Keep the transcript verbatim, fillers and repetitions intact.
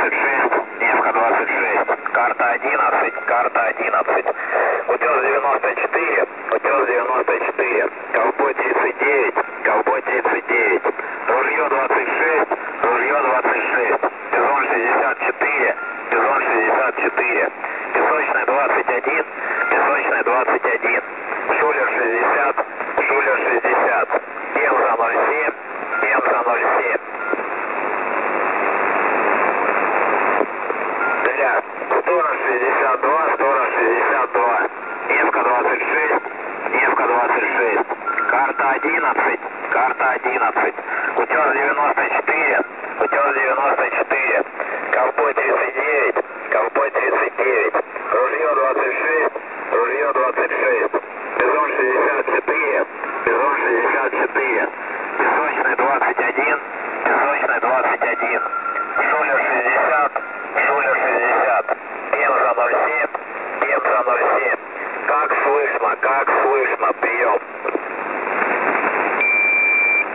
двадцать шесть, Невка двадцать шесть, карта одиннадцать, карта одиннадцать, утес девяносто четыре, утес девяносто четыре, ковбой тридцать девять, ковбой тридцать девять, ружье двадцать шесть, ружье двадцать шесть, бизон шестьдесят четыре, бизон шестьдесят четыре, песочная двадцать один, песочная двадцать один, шулер шестьдесят, шулер шестьдесят, Пемза ноль семь, Пемза ноль семь. Заряд. Сторож шестьдесят два, сторож шестьдесят два, Невка двадцать шесть, Невка двадцать шесть, карта одиннадцать, карта одиннадцать, утес девяносто четыре, утес девяносто четыре, ковбой тридцать девять, ковбой тридцать девять, ружье двадцать шесть, ружье двадцать шесть, бизон шестьдесят четыре, бизон шестьдесят четыре, песочная двадцать один, песочная двадцать один, шулер шестьдесят, шулер шестьдесят, Пемза ноль семь, Пемза ноль семь. Как слышно, как слышно, прием.